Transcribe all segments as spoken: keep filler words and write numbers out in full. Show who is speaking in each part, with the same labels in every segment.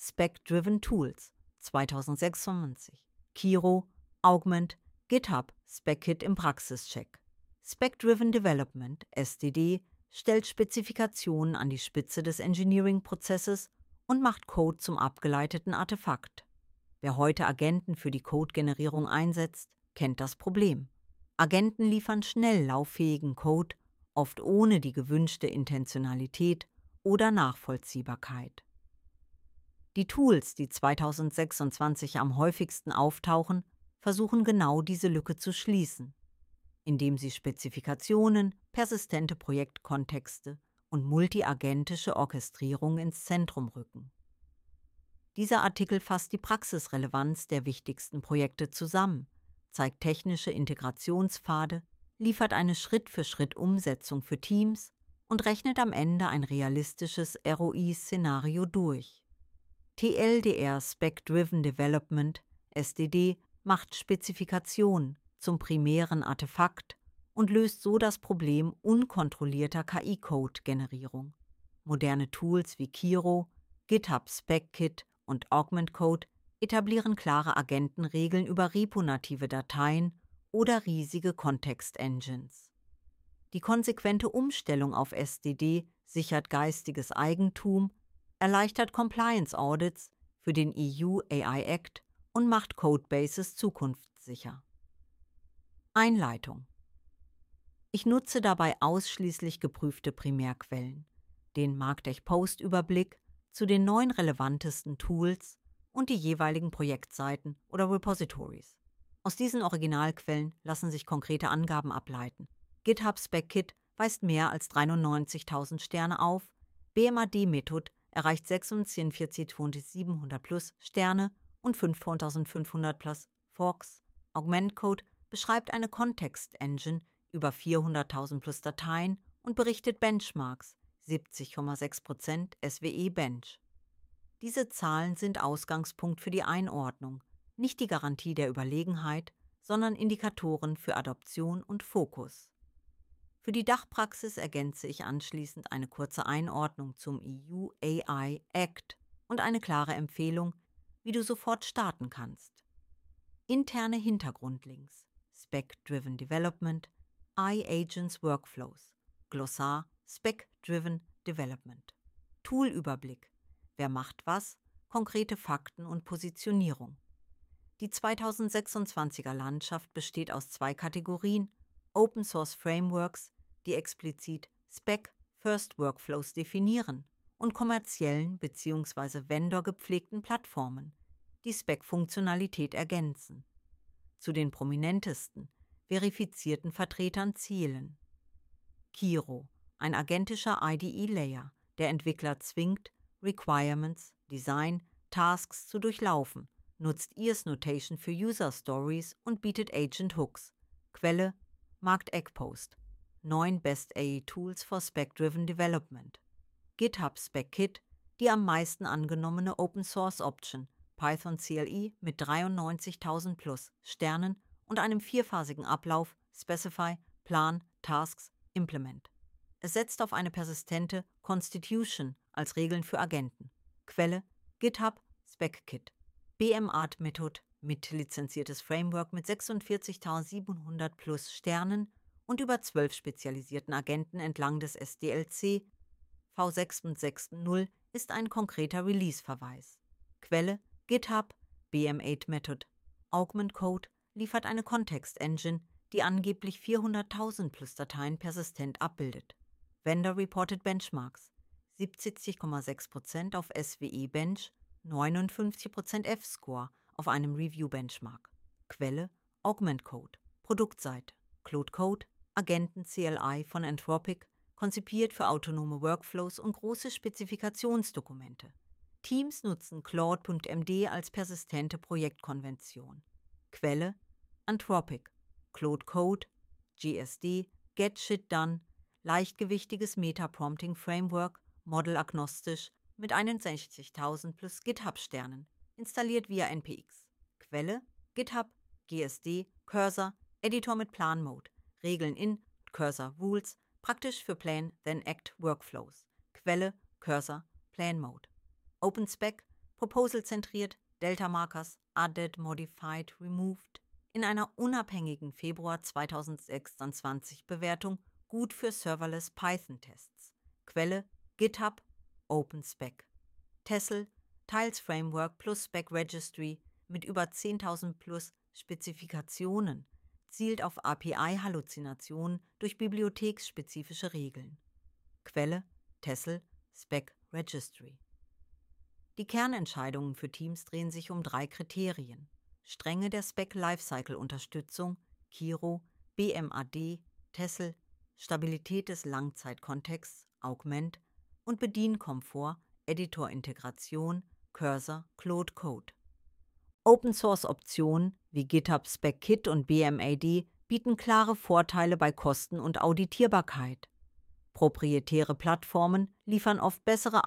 Speaker 1: Spec-Driven Tools zweitausendsechsundzwanzig. Kiro, Augment, GitHub, SpecKit im Praxischeck. Spec-Driven Development, S D D, stellt Spezifikationen an die Spitze des Engineering-Prozesses und macht Code zum abgeleiteten Artefakt. Wer heute Agenten für die Codegenerierung einsetzt, kennt das Problem. Agenten liefern schnell lauffähigen Code, oft ohne die gewünschte Intentionalität oder Nachvollziehbarkeit. Die Tools, die zweitausendsechsundzwanzig am häufigsten auftauchen, versuchen genau diese Lücke zu schließen, indem sie Spezifikationen, persistente Projektkontexte und multiagentische Orchestrierung ins Zentrum rücken. Dieser Artikel fasst die Praxisrelevanz der wichtigsten Projekte zusammen, zeigt technische Integrationspfade, liefert eine Schritt-für-Schritt-Umsetzung für Teams und rechnet am Ende ein realistisches R O I-Szenario durch. T L D R Spec-Driven Development, S D D, macht Spezifikation zum primären Artefakt und löst so das Problem unkontrollierter K I-Code-Generierung. Moderne Tools wie Kiro, GitHub SpecKit und Augment Code etablieren klare Agentenregeln über reponative Dateien oder riesige Kontext-Engines. Die konsequente Umstellung auf S D D sichert geistiges Eigentum, erleichtert Compliance-Audits für den E U A I Act und macht Codebases zukunftssicher. Einleitung. Ich nutze dabei ausschließlich geprüfte Primärquellen, den Marketech-Post-Überblick zu den neun relevantesten Tools und die jeweiligen Projektseiten oder Repositories. Aus diesen Originalquellen lassen sich konkrete Angaben ableiten. GitHub SpecKit weist mehr als dreiundneunzigtausend Sterne auf, B M A D-Method erreicht sechshundertvierundvierzigtausendsiebenhundert plus Sterne und fünftausendfünfhundert plus Forks. Augment Code beschreibt eine Kontext-Engine über vierhunderttausend plus Dateien und berichtet Benchmarks, siebzig Komma sechs Prozent S W E-Bench. Diese Zahlen sind Ausgangspunkt für die Einordnung, nicht die Garantie der Überlegenheit, sondern Indikatoren für Adoption und Fokus. Für die Dachpraxis ergänze ich anschließend eine kurze Einordnung zum E U A I Act und eine klare Empfehlung, wie du sofort starten kannst. Interne Hintergrundlinks, Spec-Driven Development, iAgents Workflows, Glossar, Spec-Driven Development, Toolüberblick, wer macht was, konkrete Fakten und Positionierung. Die zweitausendsechsundzwanziger Landschaft besteht aus zwei Kategorien: Open Source Frameworks, die explizit Spec-First Workflows definieren, und kommerziellen bzw. vendorgepflegten Plattformen, die Spec-Funktionalität ergänzen. Zu den prominentesten, verifizierten Vertretern zählen Kiro, ein agentischer I D E-Layer, der Entwickler zwingt, Requirements, Design, Tasks zu durchlaufen, nutzt I S Notation für User Stories und bietet Agent Hooks. Quelle: MarketEggPost. neun Best A I Tools for Spec-Driven Development. GitHub SpecKit, die am meisten angenommene Open-Source-Option, Python C L I mit dreiundneunzigtausend plus Sternen und einem vierphasigen Ablauf, Specify, Plan, Tasks, Implement. Es setzt auf eine persistente Constitution als Regeln für Agenten. Quelle: GitHub SpecKit. B M A D-Method, mit lizenziertes Framework mit sechsundvierzigtausendsiebenhundert plus Sternen und über zwölf spezialisierten Agenten entlang des S D L C. V sechs Punkt sechs Punkt null ist ein konkreter Release-Verweis. Quelle: GitHub, B M acht Method. Augment Code liefert eine Kontext-Engine, die angeblich vierhunderttausend plus Dateien persistent abbildet. Vendor-Reported Benchmarks: siebzig Komma sechs Prozent auf S W E-Bench, neunundfünfzig Prozent F-Score auf einem Review-Benchmark. Quelle: Augment Code. Produktseite: Claude Code, Agenten C L I von Anthropic, konzipiert für autonome Workflows und große Spezifikationsdokumente. Teams nutzen Claude Punkt M D als persistente Projektkonvention. Quelle: Anthropic. Claude Code, G S D, Get Shit Done, leichtgewichtiges Meta-Prompting-Framework, modelagnostisch, mit einundsechzigtausend plus GitHub-Sternen, installiert via N P X. Quelle: GitHub, G S D, Cursor, Editor mit Plan-Mode, Regeln in Cursor Rules, praktisch für Plan-Then-Act Workflows. Quelle: Cursor, Plan-Mode. OpenSpec, Proposal-zentriert, Delta-Markers, added, modified, removed, in einer unabhängigen Februar zweitausendsechsundzwanzig Bewertung gut für Serverless Python-Tests. Quelle GitHub, OpenSpec. Tessel, Tiles Framework plus Spec Registry mit über zehntausend plus Spezifikationen, zielt auf A P I-Halluzinationen durch bibliotheksspezifische Regeln. Quelle Tessel, Spec Registry. Die Kernentscheidungen für Teams drehen sich um drei Kriterien: Strenge der Spec-Lifecycle-Unterstützung, Kiro, B M A D, Tessel, Stabilität des Langzeitkontexts, Augment und Bedienkomfort, Editor-Integration, Cursor, Claude Code. Open-Source-Optionen wie GitHub Spec Kit und B M A D bieten klare Vorteile bei Kosten und Auditierbarkeit. Proprietäre Plattformen liefern oft bessere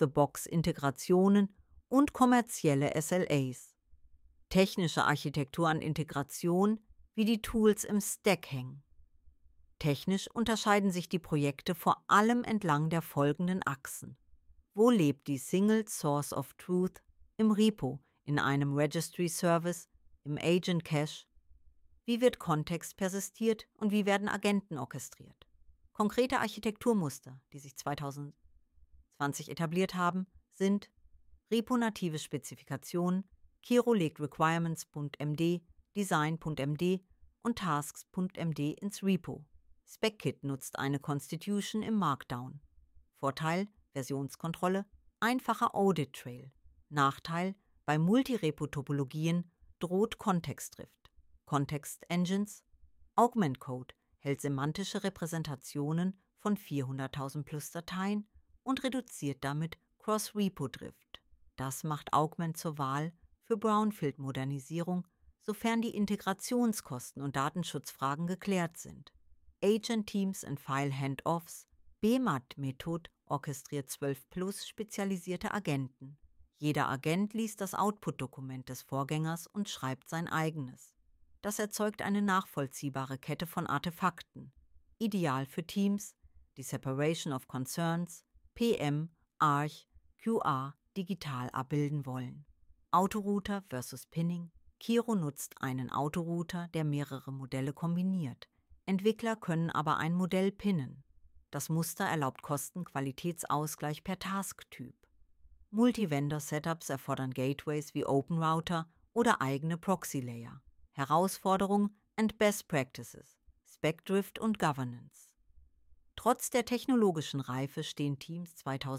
Speaker 1: Out-of-the-Box-Integrationen und kommerzielle S L As. Technische Architektur an Integration, wie die Tools im Stack hängen. Technisch unterscheiden sich die Projekte vor allem entlang der folgenden Achsen. Wo lebt die Single Source of Truth? Im Repo, in einem Registry Service, im Agent Cache? Wie wird Kontext persistiert und wie werden Agenten orchestriert? Konkrete Architekturmuster, die sich zweitausendzwanzig etabliert haben, sind Repo-native Spezifikationen, Kiro legt Requirements.md, Design.md und Tasks.md ins Repo. SpecKit nutzt eine Constitution im Markdown. Vorteil: Versionskontrolle, einfacher Audit-Trail. Nachteil: bei Multirepo-Topologien droht Kontextdrift. Context-Engines, Augment Code hält semantische Repräsentationen von vierhunderttausend plus Dateien und reduziert damit Cross-Repo-Drift. Das macht Augment zur Wahl für Brownfield-Modernisierung, sofern die Integrationskosten und Datenschutzfragen geklärt sind. Agent-Teams und File-Handoffs, B M A D-Method orchestriert zwölf plus spezialisierte Agenten. Jeder Agent liest das Output-Dokument des Vorgängers und schreibt sein eigenes. Das erzeugt eine nachvollziehbare Kette von Artefakten. Ideal für Teams, die Separation of Concerns, P M, Arch, Q A digital abbilden wollen. Autorouter versus Pinning. Kiro nutzt einen Autorouter, der mehrere Modelle kombiniert. Entwickler können aber ein Modell pinnen. Das Muster erlaubt Kosten-Qualitätsausgleich per Task-Typ. Multi-Vendor-Setups erfordern Gateways wie OpenRouter oder eigene Proxy-Layer. Herausforderung and Best Practices, Spec-Drift und Governance. Trotz der technologischen Reife stehen Teams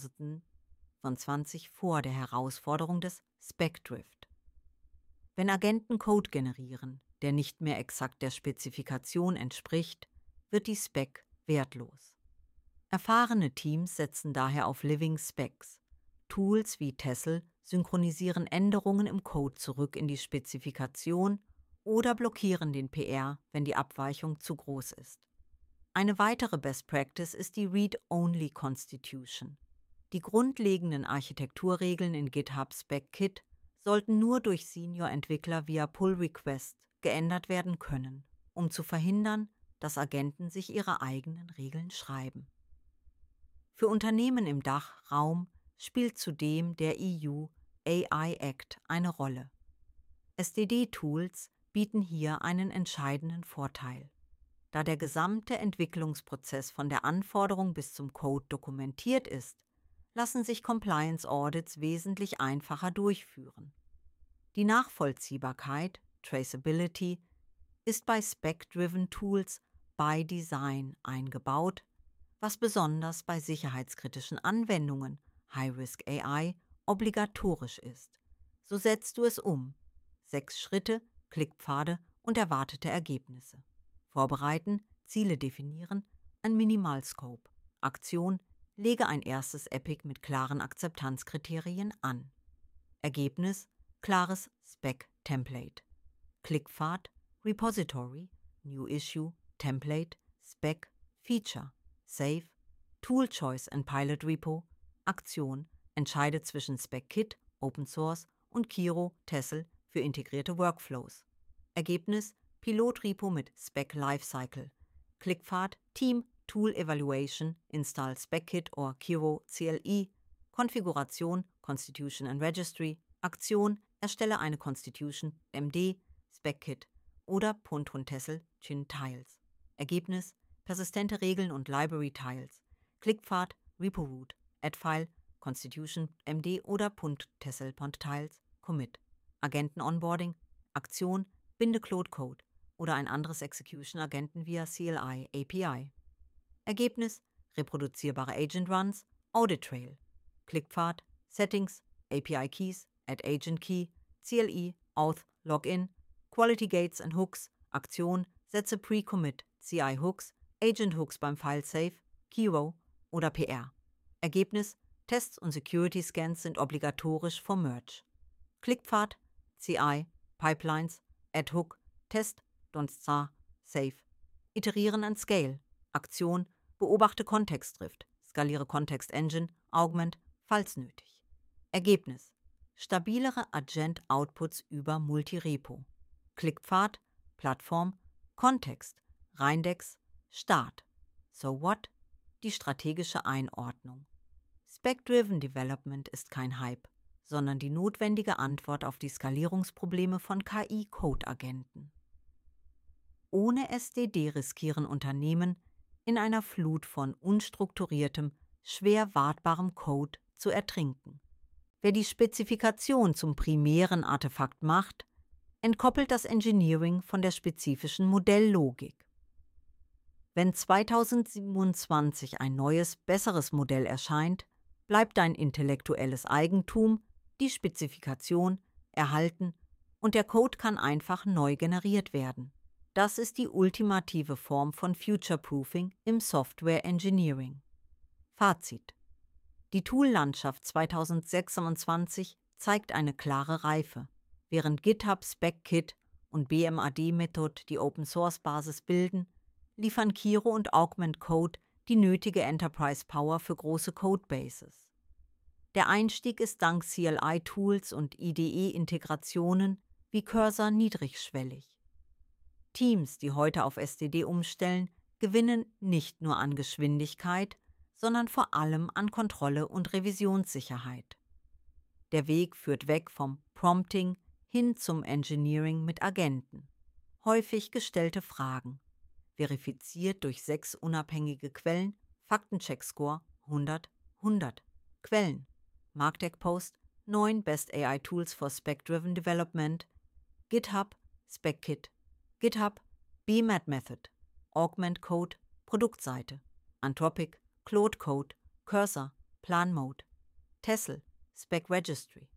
Speaker 1: zweitausendzwanzig vor der Herausforderung des Spec-Drift. Wenn Agenten Code generieren, der nicht mehr exakt der Spezifikation entspricht, wird die Spec wertlos. Erfahrene Teams setzen daher auf Living Specs. Tools wie Tessel synchronisieren Änderungen im Code zurück in die Spezifikation oder blockieren den P R, wenn die Abweichung zu groß ist. Eine weitere Best Practice ist die Read-Only Constitution. Die grundlegenden Architekturregeln in GitHub Spec Kit sollten nur durch Senior-Entwickler via Pull-Request geändert werden können, um zu verhindern, dass Agenten sich ihre eigenen Regeln schreiben. Für Unternehmen im Dachraum spielt zudem der E U A I Act eine Rolle. S D D-Tools bieten hier einen entscheidenden Vorteil. Da der gesamte Entwicklungsprozess von der Anforderung bis zum Code dokumentiert ist, lassen sich Compliance Audits wesentlich einfacher durchführen. Die Nachvollziehbarkeit, Traceability, ist bei Spec-Driven Tools by Design eingebaut, was besonders bei sicherheitskritischen Anwendungen, High-Risk A I, obligatorisch ist. So setzt du es um. Sechs Schritte, Klickpfade und erwartete Ergebnisse. Vorbereiten, Ziele definieren, ein Minimalscope. Aktion, lege ein erstes Epic mit klaren Akzeptanzkriterien an. Ergebnis, klares Spec-Template. Klickpfad, Repository, New Issue, Template, Spec, Feature, Save, Tool Choice and Pilot Repo, Aktion, entscheide zwischen SpecKit, Open Source und Kiro, Tessel für integrierte Workflows. Ergebnis, Pilotrepo mit Spec Lifecycle. Klickpfad, Team, Tool Evaluation, Install SpecKit or Kiro C L I, Konfiguration, Constitution and Registry, Aktion, erstelle eine Constitution, M D, SpecKit oder Punt-Huntessel, Chin-Tiles. Ergebnis, persistente Regeln und Library-Tiles, Klickpfad, Repo-Root, Add-File, Constitution, M D oder Punt-Tessel-Pont-Tiles, Commit. Agenten-Onboarding, Aktion, binde Claude-Code oder ein anderes Execution-Agenten via C L I A P I. Ergebnis, reproduzierbare Agent-Runs, Audit-Trail, Klickpfad, Settings, A P I-Keys, Add Agent Key, C L I, Auth, Login, Quality Gates and Hooks, Aktion, setze Pre-Commit, C I-Hooks, Agent-Hooks beim File-Save, Keyrow oder P R. Ergebnis, Tests und Security-Scans sind obligatorisch vor Merge. Klickpfad, C I, Pipelines, Add-Hook, Test, Donza, Save. Iterieren and Scale, Aktion, beobachte Kontextdrift, skaliere Kontext-Engine, Augment, falls nötig. Ergebnis, stabilere Agent-Outputs über Multirepo. Klickpfad, Plattform, Kontext, Reindex, Start. So what? Die strategische Einordnung. Spec-Driven Development ist kein Hype, sondern die notwendige Antwort auf die Skalierungsprobleme von K I-Code-Agenten. Ohne S D D riskieren Unternehmen, in einer Flut von unstrukturiertem, schwer wartbarem Code zu ertrinken. Wer die Spezifikation zum primären Artefakt macht, entkoppelt das Engineering von der spezifischen Modelllogik. Wenn zweitausendsiebenundzwanzig ein neues, besseres Modell erscheint, bleibt dein intellektuelles Eigentum, die Spezifikation, erhalten und der Code kann einfach neu generiert werden. Das ist die ultimative Form von Future-Proofing im Software Engineering. Fazit: Die Tool-Landschaft zweitausendsechsundzwanzig zeigt eine klare Reife. Während GitHub, SpecKit und B M A D-Method die Open-Source-Basis bilden, liefern Kiro und Augment Code die nötige Enterprise-Power für große Codebases. Der Einstieg ist dank C L I-Tools und I D E-Integrationen wie Cursor niedrigschwellig. Teams, die heute auf S D D umstellen, gewinnen nicht nur an Geschwindigkeit, sondern vor allem an Kontrolle und Revisionssicherheit. Der Weg führt weg vom Prompting hin zum Engineering mit Agenten. Häufig gestellte Fragen. Verifiziert durch sechs unabhängige Quellen, Faktencheck-Score hundert, hundert. Quellen: Markdeck-Post, neun Best A I Tools for Spec-Driven Development, GitHub, SpecKit, GitHub, B M A D Method, Augment Code, Produktseite, Anthropic, Claude Code, Cursor, Plan Mode, Tessel, Spec Registry.